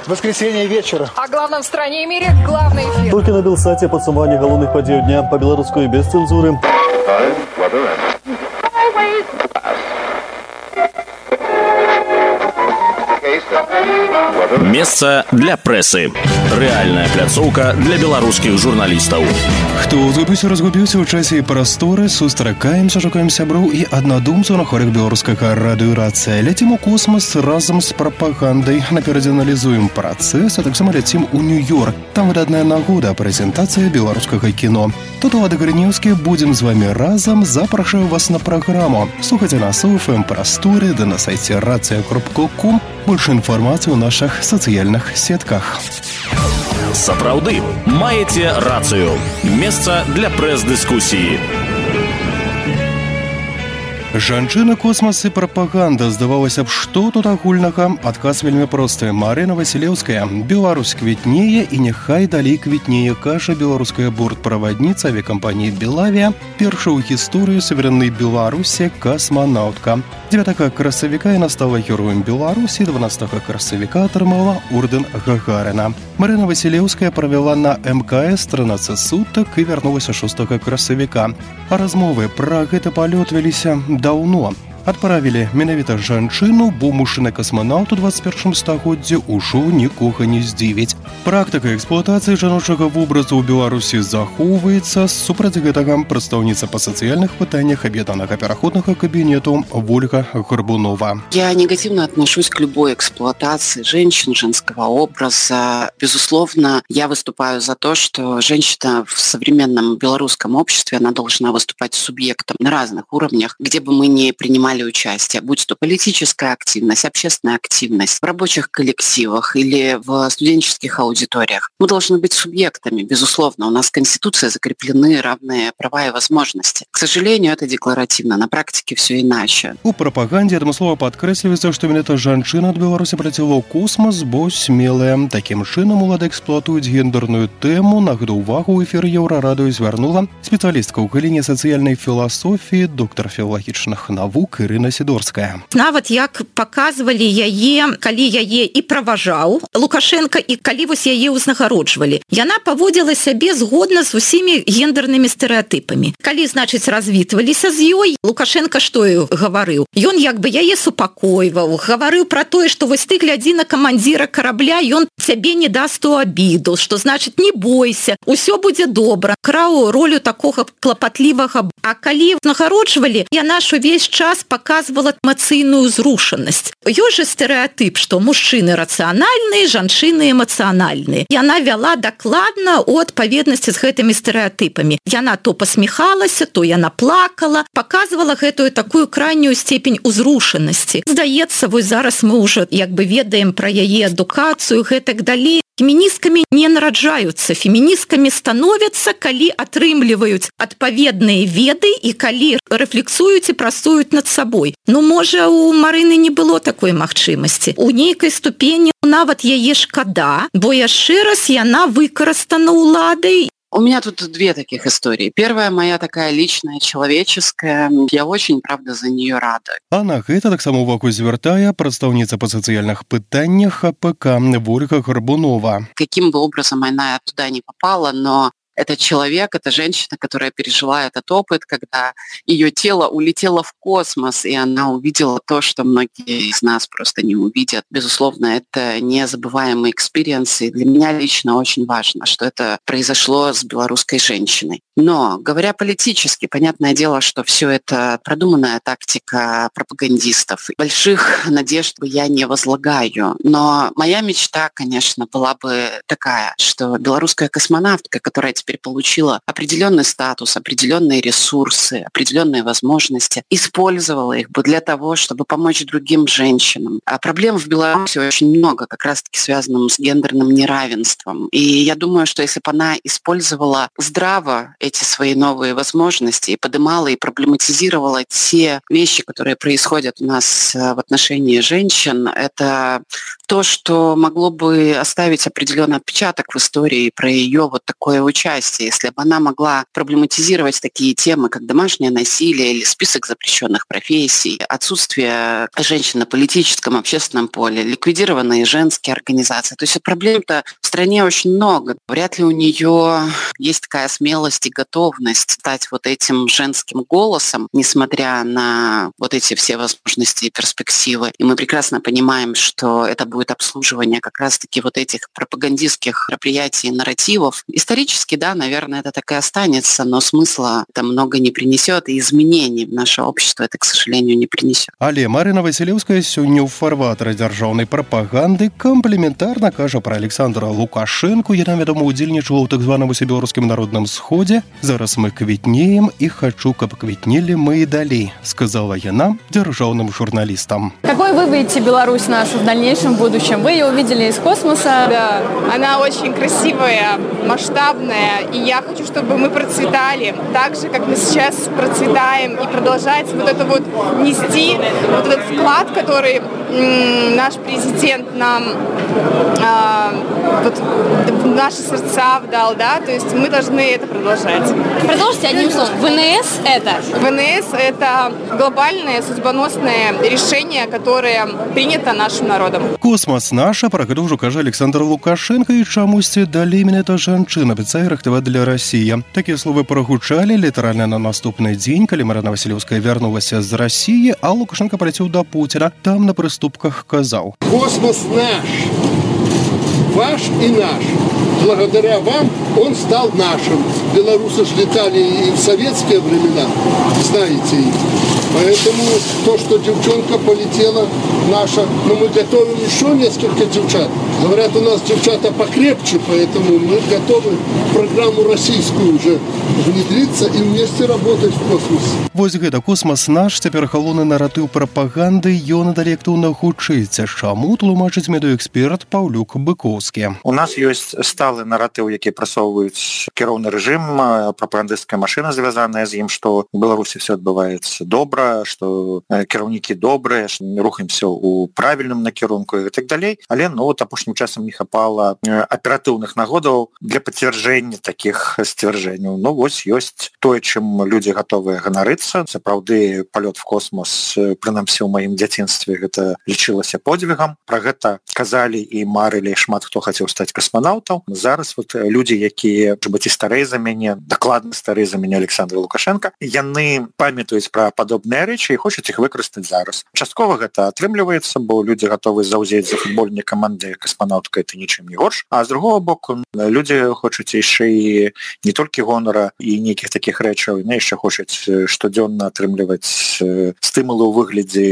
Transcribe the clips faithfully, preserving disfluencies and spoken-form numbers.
Воскресенье вечера. О главном в стране и мире главный эфир. Толькі на Белсаце падсумаванне галоўных падзеяў дня па-беларуску без цэнзуры. Месца для прэсы. Рэальная пляцоўка для беларускіх журналістаў. Хто згубіўся, разгубіўся ў часе і прасторы, сустракаемся, шукаем сяброў і аднадумцаў на хворых беларускага радыёрацыя. Ляцім у космас разам з прапагандай. Наперадзе аналізуем працэс, а таксама ляцім у Нью-Йорк. Там выдатная нагода прэзентацыя беларускага кіно. Тут Улада Грынеўскі, будзем з вамі разам, запрашаю вас на праграму. Слухайце нас у эф эм-прасторы, да на сайце рацыя кропка ком. Больше інфармацыі ў нашых сацыяльных сетках. Сапраўды, маеце рацыю. Месца для прэс-дыскусіі. Жанчына, космас і прапаганда. Здавалася б, што тут агульнага? Адказ вельмі просты. Марына Васілеўская. Беларусь квітнее і няхай далей квітнее, кажа беларуская бортправадніца авіякампаніі «Белавія», першая ў гісторыі суверэннай Беларусі касманаўтка. дзевятага красавіка яна стала героем Беларусі, дванаццатага красавіка атрымала ордэн Гагарына. Марына Васілеўская правяла на эм ка эс трынаццаць сутак і вярнулася шостага красавіка. А размовы пра гэты палёт веліся даўно. Адправілі менавіта жанчыну, бо мужчына-касманаўт у дваццаць першым стагоддзі ўжо нікога не здзівіць. Практыка эксплуатацыі жаночага вобразу ў Беларусі захоўваецца. Супраць гэтага прадстаўніца па сацыяльных пытаннях аб'яднанага пераходнага кабінету Ольга Горбунова. Я негативно отношусь к любой эксплуатации женщин, женского образа. Безусловно, я выступаю за то, что женщина в современном белорусском обществе, она должна выступать субъектом на разных уровнях, где бы мы ни принимали участие, будь то политическая активность, общественная активность в рабочих коллективах или в студенческих аудиториях. Мы должны быть субъектами, безусловно. У нас в Конституции закреплены равные права и возможности. К сожалению, это декларативно, на практике все иначе. У прапаганде адмыслова падкрэсліваецца, што менавіта жанчына ад Беларусі паляцела ў космас, бо смелая. Такім чынам улады эксплуатуюць гендерную тэму. На гэта ўвагу ў эфіры Еўрарадыё звярнула спецыялістка ў галіне сацыяльнай філасофіі, доктар філалагічных навук Ірына Сідорская. Нават як паказвалі яе, калі яе і праважаў Лукашенко, і калі вось яе ўзнагароджвалі. Яна паводзіла сябе згодна з усімі гендернымі стэрэатыпамі. Калі, значыць, развітваліся з ёй, Лукашенко што гаварыў? Ён як бы яе супакойваў, гаварыў пра тое, што вось ты глядзі на камандзіра карабля, ён цябе не даст у абіду, што значыць не бойся, усё будзе добра. Краў ролю такога клапатлівага. А калі ўзнагароджвалі, яна ж увесь час показывала эмоцыйную зрушанасць. Ёсць жа стэрэатып, што мужчыны рацыянальныя, жанчыны эмацыянальныя. Яна вяла дакладна у адпаведнасці з гэтымі стэрэатыпамі. Яна то пасміхалася, то яна плакала, показывала гэтую такую крайнюю степень узрушанасці. Здаецца, вось зараз мы ўжо як бы ведаем пра яе адукацыю, гэтак далей. Феміністкамі не нараджаюцца, феміністкамі становяцца, калі атрымліваюць адпаведныя веды і калі рэфлексуюць і працуюць над сабой. Ну, можа, у Марыны не было такой магчымасці. У нейкай ступені нават яе шкада, бо яшчэ раз яна выкарыстана ўладай. У меня тут две таких истории. Первая моя такая личная, человеческая. Я очень, правда, за нее рада. А на гэта таксама увагу звяртае прадстаўніца па сацыяльных пытаннях ха пэ ка Ольга Горбунова. Каким бы образом она туда не попала, но это человек, это женщина, которая пережила этот опыт, когда ее тело улетело в космос, и она увидела то, что многие из нас просто не увидят. Безусловно, это незабываемый экспириенс, и для меня лично очень важно, что это произошло с белорусской женщиной. Но, говоря политически, понятное дело, что все это продуманная тактика пропагандистов. Больших надежд я не возлагаю. Но моя мечта, конечно, была бы такая, что белорусская космонавтка, которая теперь получила определенный статус, определенные ресурсы, определенные возможности, использовала их бы для того, чтобы помочь другим женщинам. А проблем в Беларуси очень много, как раз-таки связанным с гендерным неравенством. И я думаю, что если бы она использовала здраво эти свои новые возможности и поднимала и проблематизировала те вещи, которые происходят у нас в отношении женщин, это то, что могло бы оставить определенный отпечаток в истории про ее вот такое участие. Если бы она могла проблематизировать такие темы, как домашнее насилие или список запрещенных профессий, отсутствие женщин на политическом, общественном поле, ликвидированные женские организации. То есть проблем-то в стране очень много. Вряд ли у нее есть такая смелость и готовность стать вот этим женским голосом, несмотря на вот эти все возможности и перспективы. И мы прекрасно понимаем, что это будет обслуживание как раз-таки вот этих пропагандистских мероприятий и нарративов. Исторически, да, наверное, это так и останется, но смысла это много не принесет, и изменений в наше общество это, к сожалению, не принесет. Але Марина Василевская сёння ў фарватары дзяржаўнай прапаганды камплементарна кажа пра Александра Лукашенко. Яна, вядома, удзельнічала ў так званым усебеларускім народным сходзе. Зараз мы квітнеем і хачу, каб квітнелі мы і далей, сказала яна дзяржаўным журналістам. Какой вы видите Беларусь нашу в дальнейшем будущем? Вы ее увидели из космоса. Да, она очень красивая, масштабная, и я хочу, чтобы мы процветали так же, как мы сейчас процветаем, и продолжать вот это вот нести, вот этот вклад, который м, наш президент нам а, вот, в наши сердца вдал, да, то есть мы должны это продолжать. Продолжите одним словом. ВНС это? ВНС – это глобальное судьбоносное решение, которое принято нашим народом. Космос наша, пра гэта ўжо кажа Александр Лукашенко, і чамусьці далей менавіта жанчына абяцае рыхтаваць для Расіі. Такія словы прагучалі літаральна на наступны дзень, калі Марина Василевская вярнулася з Расіі, а Лукашенко паляцеў да Пуціна. Там на прыступках казаў: «Космос наш, ваш и наш. Благодаря вам он стал нашим. Белорусы же летали и в советские времена, знаете. Поэтому то, что девчонка полетела наша, но мы готовим еще несколько девчат. Говорят, у нас девчата покрепче, поэтому мы готовы в программу российскую уже внедриться и вместе работать в космосе». Вось гэта космос наш, цяпер галоўны наратыў прапаганды, ён надалей актыўна гучыцца. Чаму тлумачыць медыаэксперт Паўлюк Быкоўскі. У нас ёсць сталы наратыў, які прасоўваюць кіроўны рэжым, прапагандысцкая машына звязаная з ім, што у Беларусі все адбываецца добра, што кіраўнікі добрыя, рухаемся ў правільным накірунку і так далей. Але ну вот апошнім часам не хапала аператыўных нагодаў для пацвярджэння такіх сцвярджэнняў. Ну вось ёсць тое, чым людзі гатовыя ганарыцца. Сапраўды палёт в космос, прынамсі ў маім дзяцінстве, гэта лічылася подвігам. Пра гэта казалі і марылі шмат хто хацеў стаць касманаўтаў. Зараз вот людзі, якія быць і старэй за мяне, дакладна старэй за мяне Александра Лукашенко, яны памятаюць пра падобныя рэчы і хочуць іх выкарыстаць зараз. Часткова гэта атрымліваецца, бо людзі гатовы заўзець за футбольнай камандай касманаўткай, это нічым не горш. А з другого боку, людзі хочуць яшчэ і не толькі гонара і нейкіх такіх рэчаў, яны яшчэ хочуць штодзённа атрымліваць стымулы ў выглядзе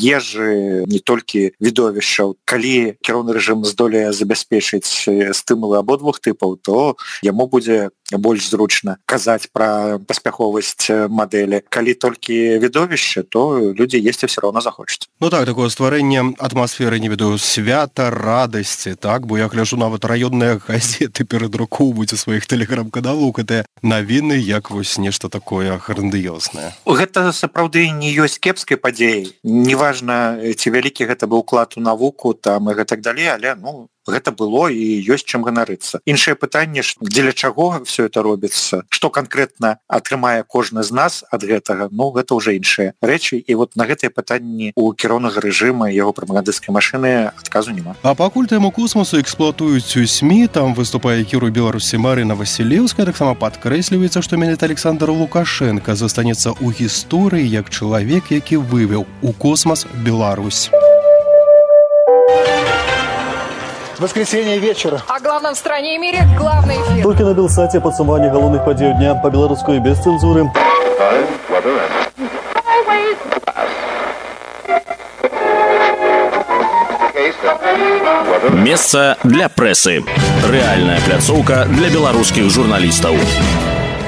ежы, не толькі відовішчаў. Калі кіроўны рэжым здолее забяспечыць стымулы абодвух тыпаў, то яму будзе больш зручна казаць пра паспяховасць мадэлі. Калі толькі відовішча, то людзі есці все роўно захочуць. Ну так, такое стварэнне атмасферы, не ведаю, свята, радасці, так? Бо я гляджу, нават раённыя газеты перадрукоўваюць у сваіх тэлеграм-каналах гэтыя навіны, як вось нешта такое грандыёзнае. Гэта сапраўды не ёсць кепскай падзеяй. Неважна, ці вялікі гэта быў уклад у навуку там і гэтак далей, але ну гэта было і ёсць чым ганарыцца. Іншае пытанне, дзеля чаго все это робіцца, што канкрэтна атрымае кожны з нас ад гэтага, ну гэта ўжо іншыя рэчы. І вот на гэтыя пытанні у кіроўнага рэжыма яго прапагандысцкай машыны адказу няма. А пакуль тэму космосу эксплуатуюць у СМІ, там выступае кіру Беларусі Марина Василевская, таксама падкрэсліваецца, што менавіта Александр Лукашенко застанецца ў гісторыі як чалавек, які вывеў у космос Беларусь. Воскресенье вечера. О главном в стране и мире главный эфир. Только на Белсате подсумование головных подей дня по-белорусски и без цензуры. Месца для прэсы. Рэальная пляцоўка для беларускіх журналістаў.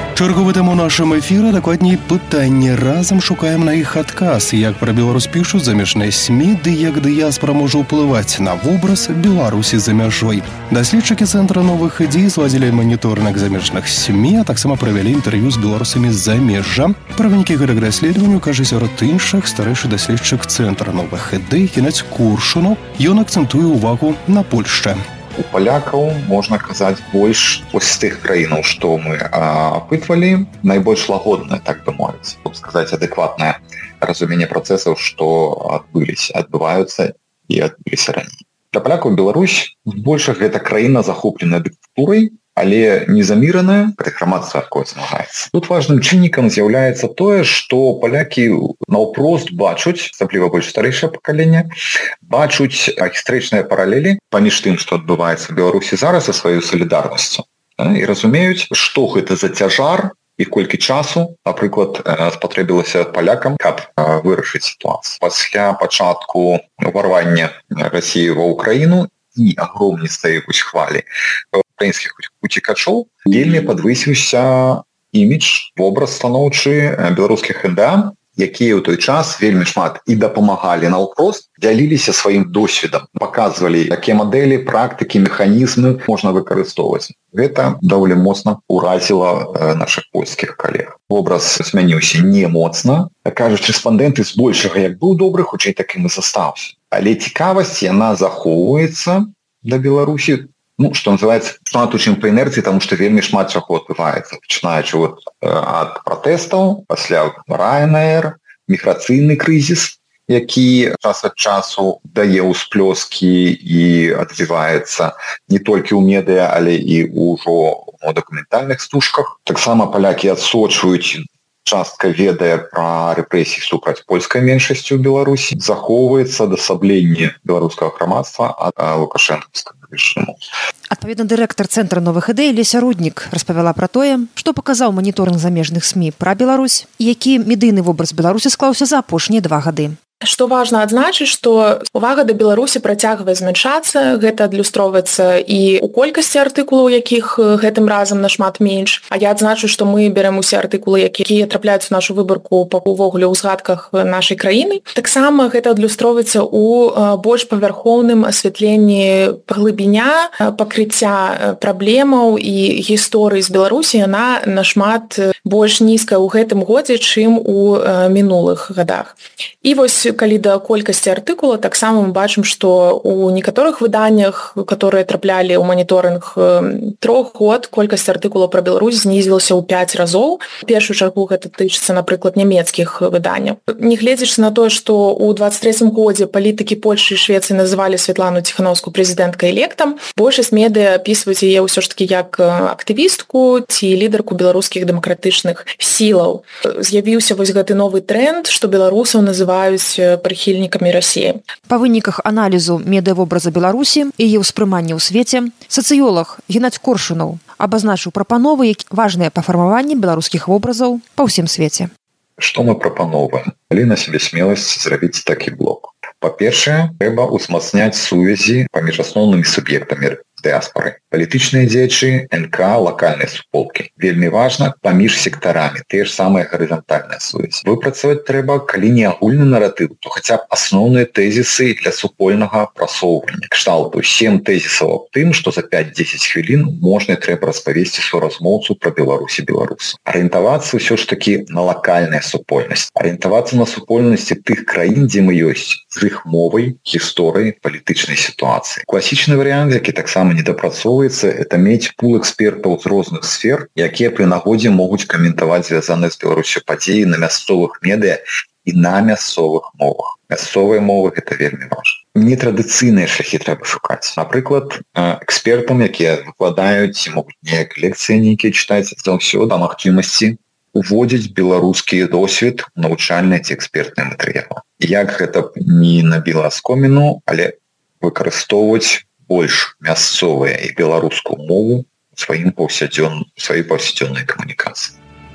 Чарговы таму нашым эфіры, дакладней пытанне. Разам шукаем на іх адказ, як пра Беларусь пішуць замежныя СМІ, ды як дыяспара можа ўплываць на вобраз Беларусі за мяжой. Даследчыкі Цэнтра новых ідзей зладзілі маніторынг замежных СМІ, а таксама правялі інтэрв'ю з беларусамі з-за межжа. Пра вынікі гэтага даследавання кажа сярод іншых старэйшы даследчык Цэнтра новых ідэй Геннадзь Куршунаў. Ён акцэнтуе ўвагу на Польшчы. У палякаў можна казаць больш з тых краінаў, што мы апытвалі, найбольш лагоднае, так бы мовіць, сказаць адэкватнае разуменне працэсаў, што адбыліся, адбываюцца і адбыліся раней. Для палякаў Беларусь больш гэта краіна захопленая дыктатурай, але незаміраная, калі грамадства такое змагаецца. Тут важным чыннікам з'яўляецца тое, што палякі наўпрост бачуць, асабліва больш старэйшае пакаленне, бачуць гістарычныя паралелі паміж тым, што адбываецца ў Беларусі зараз са сваёй салідарнасцю. І разумеюць, што гэта за цяжар і колькі часу, напрыклад, спатрэбілася палякам, каб вырашыць сітуацыю. Пасля пачатку ўварвання Расіі ва Ўкраіну і агромністай хвалі украінскіх уцекачоў вельмі падвысіўся імідж, вобраз станоўчы беларускіх эн дэ а, якія ў той час вельмі шмат і дапамагалі наўпрост, дзяліліся сваім досведам, паказвалі, якія мадэлі, практыкі, механізмы можна выкарыстоўваць. Гэта даволі моцна ўразіла нашых польскіх калег. Вобраз змяніўся не моцна. Кажуць, рэспандэнты збольшага як быў добры, хутчэй такім і застаўся. Але цікавасць, яна захоўваецца да Беларусі, ну, што называецца, шмат у чым па інерцыі, таму што вельмі шмат чаго адбываецца, пачынаючы вот ад пратэстаў, пасля Ryanair, міграцыйны крызіс, які час ад часу дае ўсплёскі і адзываецца не толькі ў медыа, але і ўжо у дакументальных стужках. Таксама палякі адсочваюць, частка ведае пра рэпрэсіі супраць польскай меншасці ў Беларусі, захоўваецца дасабленне беларускага грамадства ад лукашэнкаўскага рэжыму. Адпаведна, дырэктар Цэнтра новых ідэй Леся Руднік распавяла пра тое, што паказаў маніторынг замежных СМІ пра Беларусь і які медыйны вобраз Беларусі склаўся за апошнія два гады. Што важна адзначыць, што увага да Беларусі працягвае змяншацца, гэта адлюстроўваецца і ў колькасці артыкулаў, якіх гэтым разам нашмат менш. А я адзначу, што мы берем усе артыкулы, якія трапляюць у нашу выбарку па увогуле ў згадках нашай краіны. Таксама гэта адлюстроўваецца ў больш павярхоўным асвятленні паглыбіня, пакрыцця праблемаў і гісторыі з Беларусі, яна нашмат больш нізкая ў гэтым годзе, чым у мінулых гадах. І вось калі да колькасці артыкула, таксама мы бачым, што у некаторых выданнях, которые траплялі ў маніторынг трох год, колькасць артыкулаў пра Беларусь знізілася ў пяць разоў. У першую чаргу гэта тычыцца, напрыклад, нямецкіх выданняў. Не гледзячы на тое, што ў дваццаць трэцім годзе палітыкі Польшы і Швецыі называлі Святлану Ціханаўскую прэзідэнткай электам, большасць медыа апісваюць яе ўсё ж такі як актывістку ці лідарку беларускіх дэмакратычных сілаў. З'явіўся вось гэты новы тренд, што беларусаў называюць прыхільнікамі Расіі. Па выніках аналізу медыявобраза Беларусі і яе ўспрымання ў свеце, сацыёлаг Геннадзь Куршунаў абазначыў прапановы, які важныя па фармаванні беларускіх вобразаў па ўсім свеце. Што мы прапановваем? Калі на сябе смеласць зрабіць такі блок. Па-першае, трэба ўзмацняць сувязі паміж асноўнымі суб'ектамі дыаспары. Палітычныя дзеячы, эн ка, лакальныя суполкі. Вельмі важна паміж сектарамі, тыя ж самыя гарызантальныя сувязі. Выпрацаваць трэба, калі не агульны наратыў, то хаця б асноўныя тэзісы для супольнага прасоўвання. Кшталту сем тэзісаў аб тым, што за пяць-дзесяць хвілін можна і трэба распавесці суразмоўцу пра Беларусь і беларусаў. Арыентавацца ўсё ж такі на лакальная супольнасць. Арыентавацца на супольнасці тых краін, дзе мы ёсць, з іх мовай, гісторыяй, палітычнай сітуацыі. Класічны варыянт, які таксама недапрацоўваецца, это мець пул экспертаў з розных сфер, якія пры нагодзе могуць каментаваць звязаныя з Беларусю падзеі на мясцовых медыа і на мясцовых мовах. Мясцовыя мовы гэта вельмі важна. Нетрадыцыйныя шляхі трэба шукаць. Напрыклад, экспертам, якія выкладаюць, могуць неяк лекцыі нейкія чытаць, заўсёды магчымасці уводзіць беларускі досвед у навучальныя ці экспертныя матэрыялы. Як гэта не набіла аскоміну, але выкарыстоўваць больш мясцовыя і беларускую мову у сваім паўсядзён, сваёй паўсядзённай камунікацыі.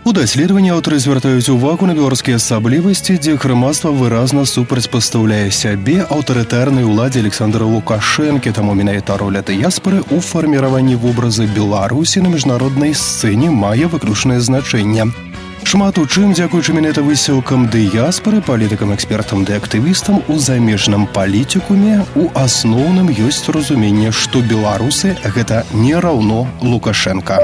У даследаванні аўтары звяртаюць увагу на беларускія асаблівасці, дзе грамадства выразна супрацьпастаўляе сябе аўтарытарнай уладзе Александра Лукашэнкі, таму менавіта роля дыяспары ў фарміраванні вобраза Беларусі на міжнароднай сцэне мае выключнае значэнне. Шмат у чым, дзякуючы менавіта высілкам дыяспары, палітыкам, экспертам ды актывістам у замежным палітыкуме у асноўным ёсць разуменне, што беларусы – гэта не раўно Лукашенко.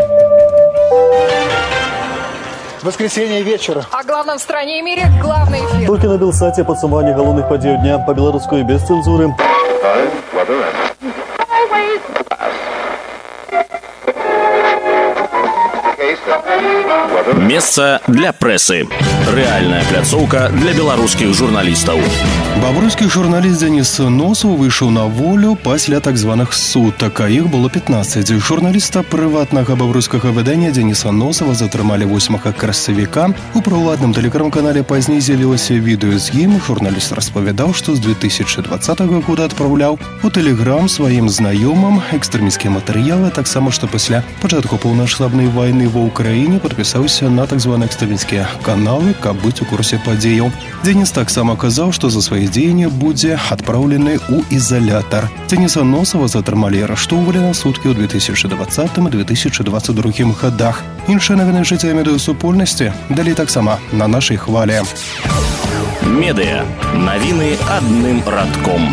Воскресенье вечера. О главном в стране и мире главный эфир. Только на Белсате подсумование головных подей дня по-белорусски без цензуры. Месца для прэсы. Рэальная пляцоўка для беларускіх журналістаў. Бабруйскі журналіст Дзеніс Носаў выйшаў на волю пасля так званых сутак, а іх было пятнаццаць. Журналіста прыватнага бабруйскага выдання Дзеніса Носава затрымалі восьмага красавіка. У праўладным тэлекрам-канале пазней з'явілася відэо з ім. Журналіст распавядаў, што з две тысячи двадцатого года адпраўляў у тэлеграм сваім знаёмым экстрэмісцкія матэрыялы, таксама што пасля пачатку паўнамасштабнай вайны ва ўкраіне падпісаўся на так званыя экстрэмісцкія каналы, каб быць у курсе падзеяў. Дзеніс таксама казаў, што за свае дзеянні будзе адпраўлены ў ізалятар. Дзеніса Носава затрымалі і арыштоўвалі на суткі ў две тысячи двадцатым - две тысячи двадцать другім годах. Іншыя навіны жыцця медыасупольнасці далей таксама на нашай хвалі. Медыа. Навіны адным радком.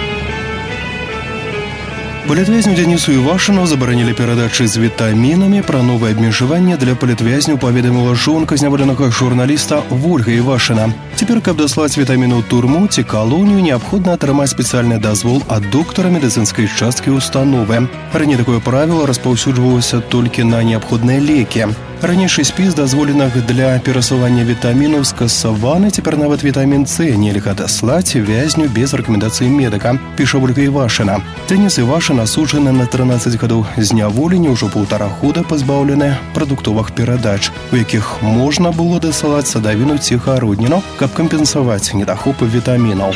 Палітвязню Дзенісу Івашыну забаранілі перадачы з вітамінамі. Пра новае абмежаванне для палітвязняў паведаміла жонка зняволенага журналіста Вольга Івашына. Цяпер, каб даслаць вітаміны ў турму ці калонію, неабходна атрымаць спецыяльны дазвол ад доктара медыцынскай часткі установы. Раней такое правіла распаўсюджвалася толькі на неабходныя лекі. Ранейшы спіс дазволеных для перасылання вітамінаў скасаваны, цяпер нават вітамін С нельга даслаць вязню без рэкамендацыі медыка, піша Вольга Івашына. Дзеніс Івашын асуджаны на трынаццаць гадоў зняволення, ўжо паўтара года пазбаўлены прадуктовых перадач, у якіх можна было дасылаць садавіну ці гародніну, каб кампенсаваць недахопы вітамінаў.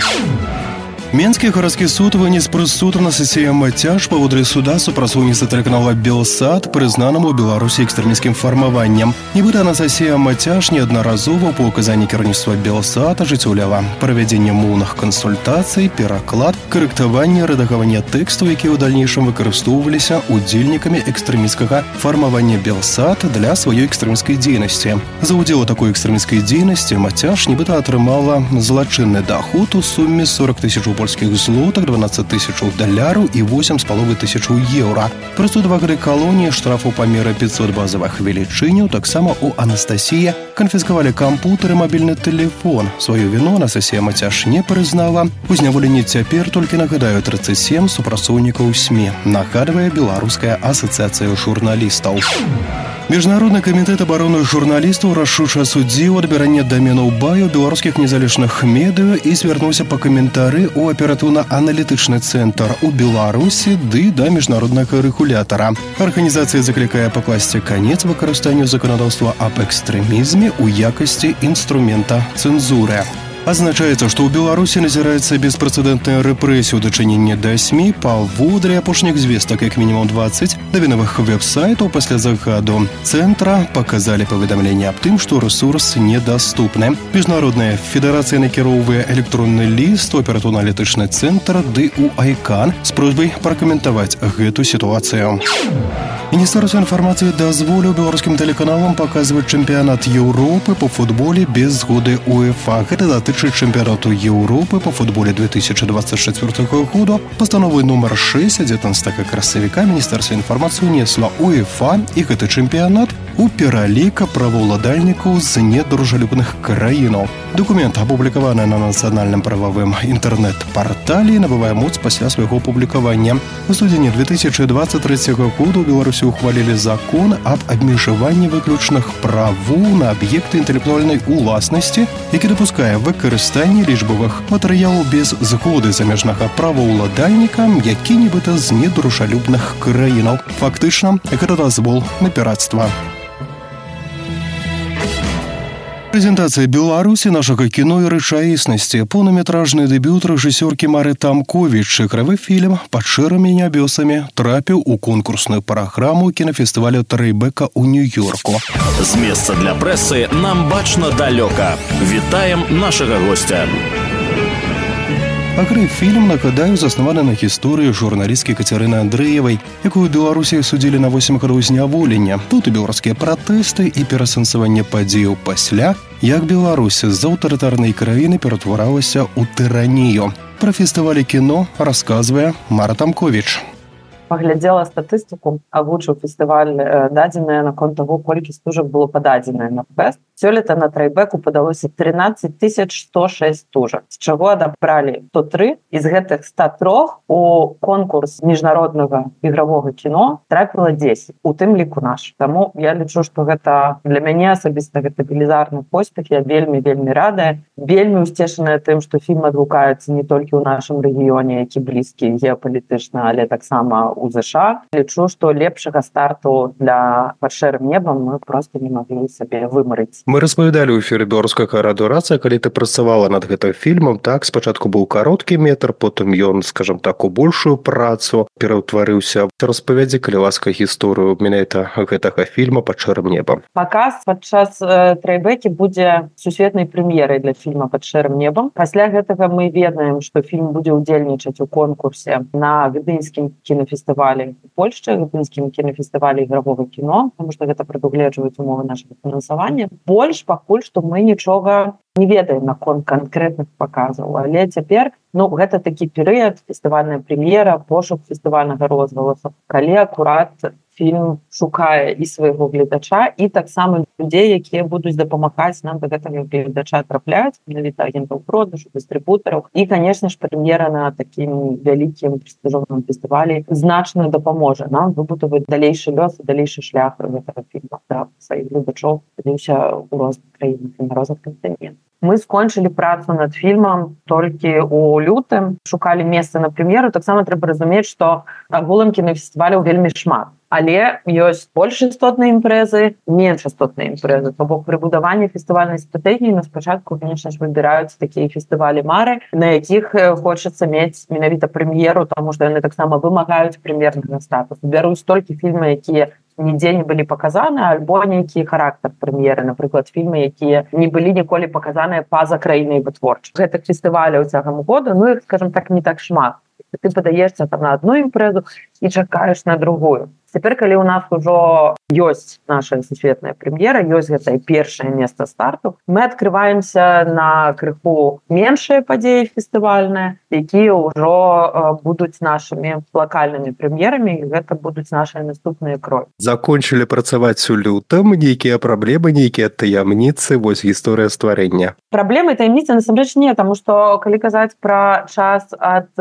Менскі гарадскі суд вынес прысуд на сесіям цяж паводле суда супрацоўніцы тэлеканала Белсат, прызнанаму ў Беларусі экстрэмісцкім фармаваннем. Нібыта на сесіям цяж неаднаразова па указанні кіраўніцтва Белсат ажыццяўляла правядзенне моўных кансультацый, пераклад, карэктаванне, рэдагаванне тэкстаў, якія ў дальнейшым выкарыстоўваліся удзельнікамі экстрэмісцкага фармавання Белсат для сваёй экстрэміскай дзейнасці. За ўдзел у такой экстрэміскай дзейнасці Мацяж нібыта атрымала злачынны даход у суме сорок тысяч польскіх злотых, дванаццаць тысяч даляраў і восем з паловай тысячаў еўра. Прысуд два гады калоніі, штрафу памера пятьсот базавых велічыняў. Таксама у Анастасіі канфіскавалі кампутер і мабільны тэлефон. Сваю віну на сесія Мацяж не прызнала. У зняволенні цяпер толькі нагадаю тридцать семь супрацоўнікаў СМІ, нагадвае Беларуская асацыяцыя журналістаў. Міжнародны камітэт абароны журналістаў рашуча судзіў адбіранне даменаў баю беларускіх незалежных медыа і звярнуўся па каментары ў аператыўна-аналітычны цэнтр у Беларусі ды да міжнароднага рэгулятара. Арганізацыя заклікае пакласці канец выкарыстанню заканадаўства аб экстрэмізме ў якасці інструмента цэнзуры. Азначаецца, што ў Беларусі назіраецца беспрэцэдэнтная рэпрэсія ў дачыненні да СМІ. Паводле апошніх звестак, як мінімум двадцать навінавых веб-сайтаў пасля загаду цэнтра паказалі паведамленне аб тым, што рэсурс недаступны. Міжнародная федэрацыя накіроўвае электронны ліст у аператыўна-аналітычны цэнтр ды ў Айкан з просьбай пракаментаваць гэту сітуацыю. Міністэрства інфармацыі дазволіў беларускім тэлеканалам паказваць чэмпіянат Еўропы па футболе без згоды УЕФА. Гэта датычыць чэмпіянату Еўропы па футболе две тысячи двадцать четвёртого года. Пастановай нумар шесть дзевятнадцатага красавіка Міністэрства інфармацыі ўнесла УЕФА і гэты чэмпіянат у пералік праваўладальнікаў з недружалюбных краінаў. Документ, апублікаваны на нацыянальным прававым інтэрнэт-парталі, набывае моц пасля свайго публікавання. У студзені две тысячи двадцать третьего года ў Беларусі ухвалілі закон аб абмежаванні выключных правоў на аб'екты інтэлектуальнай уласнасці, які дапускае выкарыстанне лічбавых матэрыялаў без згоды замежнага праваўладальніка, які нібыта з недружалюбных краінаў. Фактычна, гэта дазвол на пірацтва. Прэзентацыя Беларусі нашага кіно і рэчаіснасці. Поўнаметражны дэбют рэжысёркі Мары Тамковіч. Ігравы фільм «Пад шэрымі нябёсамі» трапіў у конкурсную праграму кінафестывалю Трайбека ў Нью-Йорку. З месца для прэсы нам бачна далёка. Вітаем нашага гостя. Агры фільм, нагадаю, заснаваны на гісторыі журналісткі Кацярыны Андрэевай, якую Беларусі судзілі на восем гадоў зняволення. Тут і беларускія пратэсты і перасэнсаванне падзеяў пасля, як Беларусь з аўтарытарнай краіны ператваралася ў тыранію. Пра фестывалі кіно расказвае Мара Тамковіч. Паглядзела статыстыку, агучыў фестываль дадзеныя наконт таго, колькі стужак было пададзенае на фэст. Сёлета на Трайбеку падалося трынаццаць тысяч сто шэсць стужак, з чаго адабралі сто тры, і з гэтых ста трох у конкурс міжнароднага ігравога кіно трапіла дзесяць, у тым ліку наш. Таму я лічу, што гэта для мяне асабіста гэта велізарны поспех, я вельмі-вельмі радая, вельмі ўсцешаная тым, што фільм адгукаецца не толькі ў нашым рэгіёне, які блізкі геапалітычна, але таксама у ЗША. Лічу, што лепшага старту для «Пад шэрым небам» мы проста не маглі сабе вымарыць. Мы распавядалі ў эфіры беларускага радыё «Рацыя», калі ты працавала над гэтым фільмам. Так, спачатку быў кароткі метр, потым ён, скажам так, у большую працу пераўтварыўся. Распавядзі, калі ласка, гісторыю менавіта гэтага фільма «Пад шэрым небам». Паказ падчас э, Трайбекі будзе сусветнай прэм'ерай для фільма «Пад шэрым небам». Пасля гэтага мы ведаем, што фільм будзе ўдзельнічаць у конкурсе на гдынскім кінафестывалі у Польшчы, гдынскім кінафестывалі ігравога кіно, таму што гэта прадугледжваюць умовы нашага фінансавання. Больш пакуль што мы нічога не ведаем наконт канкрэтных паказаў, але цяпер, ну, гэта такі перыяд, фестывальная прэм'ера, пошук фестывальнага розгаласу, калі акурат фільм шукае і свайго гледача, і таксама людзей, якія будуць дапамагаць нам да гэтага гледача трапляць, менавіта агентаў продажу, дыстрыбутараў. І, канешне ж, прэм'ера на такім вялікім прэстыжовым фестывалі значна дапаможа нам выбудаваць далейшы лёс і далейшы шлях гэтага фільма да сваіх гледачоў, спадзяюся, у розных краінах і на розных кантынентах. Мы скончылі працу над фільмам толькі ў лютым, шукалі месца на прэм'еру. Таксама трэба разумець, што агулам кінафестываляў вельмі шмат. Але ёсць больш істотныя імпрэзы, менш істотныя імпрэзы. То бок пры будаванні фестывальнай стратэгіі на спачатку, конечно ж, выбіраюцца такія фестывалі мары, на якіх хочацца мець менавіта прэм'еру, таму што яны таксама вымагаюць прэм'ернага статусу. Бяруць толькі фільмы, якія нідзе не былі паказаны, альбо нейкі характар прэм'еры, напрыклад, фільмы, якія не былі ніколі паказаныя па-за краінай вытворчасці. Гэтых фестываляў цягам года, ну іх, скажам так, не так шмат. Ты падаешся там на адну імпрэзу і чакаеш на другую. Цяпер, калі ў нас ужо ёсць наша сусветная прэм'ера, ёсць гэтае першае месца старту, мы адкрываемся на крыху меншыя падзеі фестывальныя, якія ўжо будуць нашымі лакальнымі прэм'ерамі, і гэта будуць нашыя наступныя крокі. Закончылі працаваць у лютым, нейкія праблемы, нейкія таямніцы, вось гісторыя стварэння. Праблемы таямніцы насамрэч не, таму што калі казаць пра час ад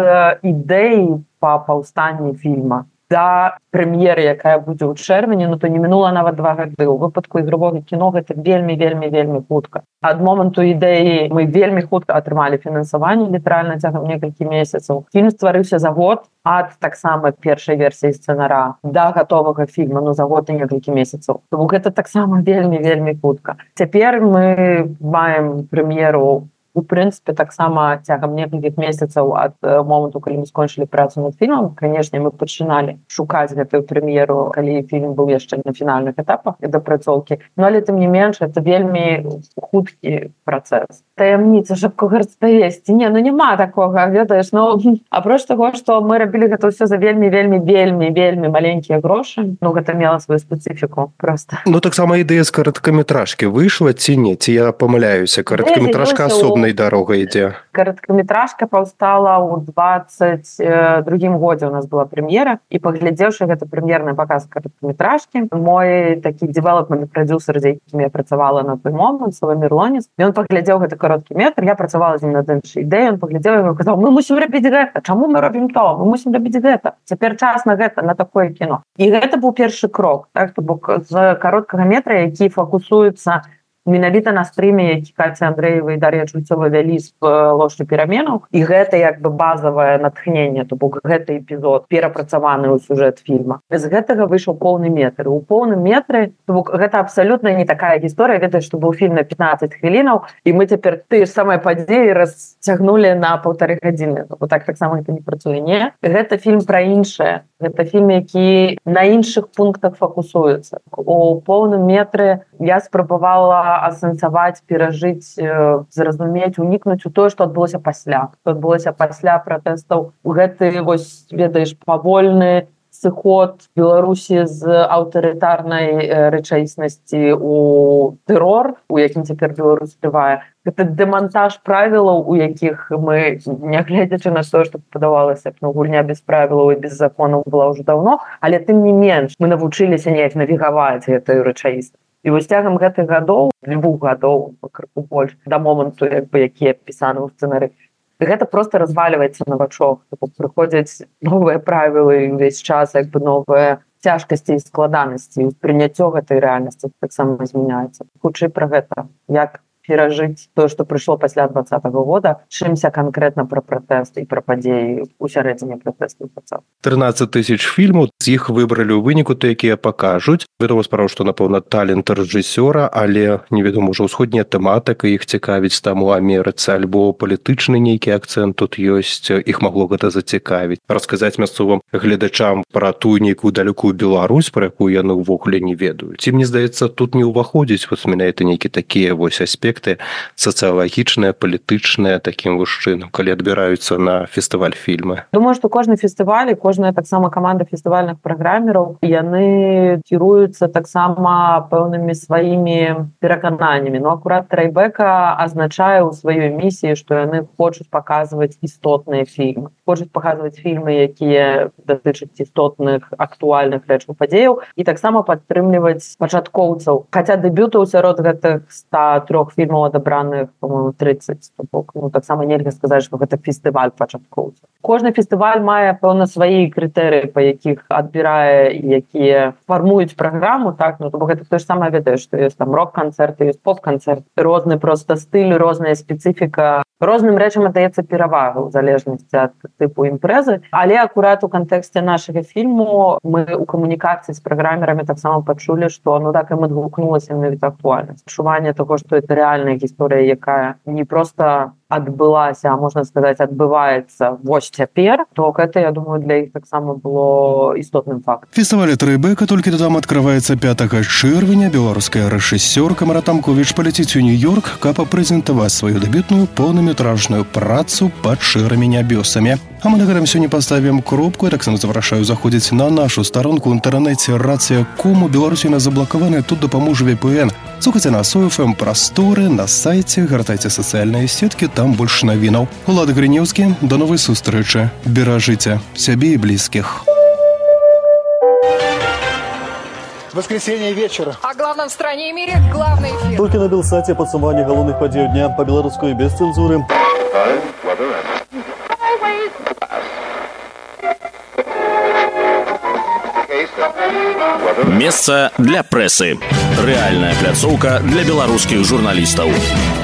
ідэі па паўстанні фільма да прэм'еры, якая будзе ў чэрвені, ну то не мінула нават два гады. У выпадку ігравога кіно гэта вельмі-вельмі-вельмі хутка. Ад моманту ідэі мы вельмі хутка атрымалі фінансаванне, літаральна цягам некалькі месяцаў. Фільм стварыўся за год ад таксама першай версіі сцэнара да гатовага фільма, ну за год і некалькі месяцаў. Тому гэта таксама вельмі-вельмі хутка. Цяпер мы маем прэм'еру у прынцыпе, таксама цягам некалькіх месяцаў ад моманту, калі мы скончылі працу над фільмам. Канешне, мы пачыналі шукаць гэтую прэм'еру, калі фільм быў яшчэ на фінальных этапах дапрацоўкі. Но, але тым не менш, это вельмі хуткі працэс. Таямніца, щоб когось распавесці. Не, ну няма такога, ведаеш, ну, апроч таго, што мы рабілі гэта ўсё за вельмі-вельмі-вельмі-вельмі маленькія грошы, ну, гэта мела сваю спецыфіку проста. Ну, таксама ідэя з кароткаметражкі выйшла ці не? Ці я памыляюся? Кароткаметражка асобнай дарогай ідзе. Кароткаметражка паўстала ў дваццаць другім годзе. У нас была прэм'ера, і паглядзеўшы гэта прэм'ерны паказ кароткаметражкі, мой такі дэвелопмент прадзюсер, з якім я працавала на той момант, Саламір Лоніс, ён паглядзеў гэта кароткі метр, я працавала з ім над іншай ідэяй, ён паглядзеў і казаў: мы мусім рабіць гэта, чаму мы робім то, мы мусім рабіць гэта, цяпер час на гэта, на такое кіно. І гэта быў першы крок, так, то бок з кароткага метра, які фокусуецца менавіта на стрыме, які Каця Андрэева і Дар'я Чульцова вялі з ложчы пераменаў, і гэта як бы базавае натхненне, то бок гэты эпізод перапрацаваны ў сюжэт фільма. З гэтага выйшаў поўны метр. У поўным метры, то бок гэта абсалютна не такая гісторыя, ведаеш, што быў фільм на пятнаццаць хвілінаў, і мы цяпер тыя ж самыя падзеі расцягнулі на паўтары гадзіны. То так таксама гэта не працуе. Не. Гэта фільм пра іншае. Гэта фільм, які на іншых пунктах фокусуецца. У поўным метры я спрабавала асэнсаваць, перажыць, зразумець, унікнуць у тое, што адбылося пасля. Што адбылося пасля пратэстаў. Гэты, вось, ведаеш, павольны сыход Беларусі з аўтарытарнай рэчаіснасці у тэрор, у якім цяпер Беларусь трывае. Гэта дэмантаж правілаў, у якіх мы, нягледзячы на тое, што падавалася, ну, гульня без правілаў і без законаў была ўжо даўно, але тым не менш мы навучыліся неяк навігаваць гэтую рэчаіснасць. І вось цягам гэтых гадоў, двух гадоў, крыху больш, да моманту, як бы, якія пісаны ў сцэнарыі, гэта просто разваливаецца на вачах. Прыходзяць новыя правілы, увесь час як бы новыя цяжкасці і складанасці. Прыняццё гэтай рэальнасці таксама змяняецца. Хутчэй пра гэта, як перажыць тое, што прыйшло пасля двадцатага года, чымся канкрэтна пра пратэст і пра падзеі ў сярэдзіне пратэсту. трынаццаць тысяч фільмаў, з іх выбралі ў выніку то, якія пакажуць. Вядома справа, што, напэўна, талент рэжысёра, але невядома ўжо ўсходняя тэматыка, іх цікавіць там у Амерыцы, альбо палітычны нейкі акцэнт тут ёсць, іх магло гэта зацікавіць. Расказаць мясцовым гледачам пра тую нейкую далёкую Беларусь, пра якую яны ўвогуле не ведаюць. І мне здаецца, тут не ўваходзіць вось менавіта нейкі такія вось аспекты сацыялагічныя, палітычныя, такім вось чынам, калі адбіраюцца на фестываль фільмы. Думаю, што кожны фестываль і кожная таксама каманда фестывальных праграмераў, яны кіруюцца таксама пэўнымі сваімі перакананнямі. Ну, акурат Трайбека азначае ў сваёй місіі, што яны хочуць паказваць істотныя фільмы. Хочуць паказваць фільмы, якія датычаць істотных, актуальных рэчаў падзеяў, і таксама падтрымліваць пачаткоўцаў. Хаця дэбютаў сярод гэтых ста трох фільмаў адабраных, по-моему, тридцать. Ну, таксама нельга сказаць, што гэта фестываль пачаткоўцаў. Кожны фестываль мае, пэўна, свае крытэрыі, па якіх адбірае, якія фармуюць праграму, так, ну, то бок гэта тое ж самае, ведаеш, што ёсць там рок-канцэрты, ёсць поп-канцэрт, розны проста стыль, розная спецыфіка. Розным рэчам аддаецца перавага ў залежнасці ад тыпу імпрэзы, але акурат у кантэксце нашага фільму мы ў камунікацыі з праграмерамі таксама пачулі, што ну так ім адгукнулася менавіта актуальнасць. Адчуванне таго, што гэта рэальная гісторыя, якая не проста адбылася, а можна сказаць, адбываецца вось цяпер, то гэта, я думаю, для іх таксама было істотным фактам. Фестываль Трайбека, толькі дадам, адкрываецца пятага чэрвеня. Беларуская рэжысёрка Мара Тамковіч паляціць у Нью-Йорк, каб прэзентаваць сваю дэбютную поўнаметражную працу пад шэрымі нябёсамі. А мы на гэтым сёння паставім кропку. Я таксама запрашаю заходзіць на нашу старонку ў інтэрнэце рацыя точка ком. У Беларусі нас заблакаваны, тут дапаможа ви пи эн. Слухайце нас у эф эм прасторы, на сайце, гартайце сацыяльныя сеткі, там больш навінаў. Улад Грынеўскі, да новай сустрэчы. Беражыце сябе і блізкіх. Воскресенье вечера. О главном в стране и мире главный эфир. Только на Белсате подсумование головных подей дня по-белорусски без цензуры. Месца для прэсы. Рэальная пляцоўка для беларускіх журналістаў.